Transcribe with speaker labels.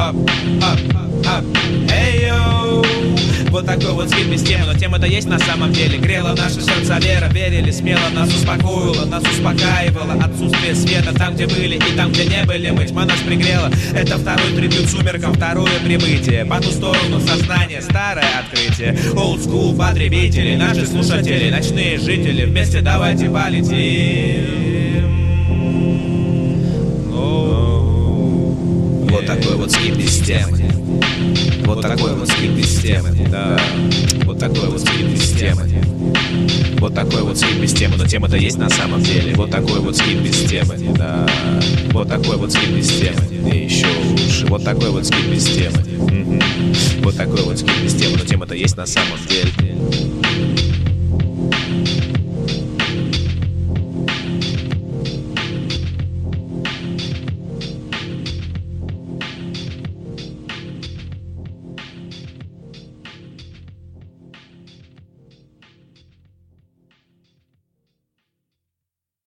Speaker 1: up, up, up, эй, йоу. Вот такой вот скип без темы, но тема-то есть на самом деле. Грела наши сердца вера, верили смело, нас успокоило, нас успокаивало отсутствие света там, где были и там, где не были мы. Тьма нас пригрела, это второй трибют сумеркам, второе прибытие. По ту сторону сознания старое открытие. Old school потребители, наши слушатели, ночные жители, вместе давайте полетим. Вот такой вот скип без темы. Вот такой вот скип без темы, да. Вот такой вот скип без темы. Вот такой вот скип без темы, но тема-то есть на самом деле. Вот такой вот скип без темы, да. Вот такой вот скип без темы. И еще лучше. Вот такой вот скип без темы. Вот такой вот скип без темы, но тема-то есть на самом деле.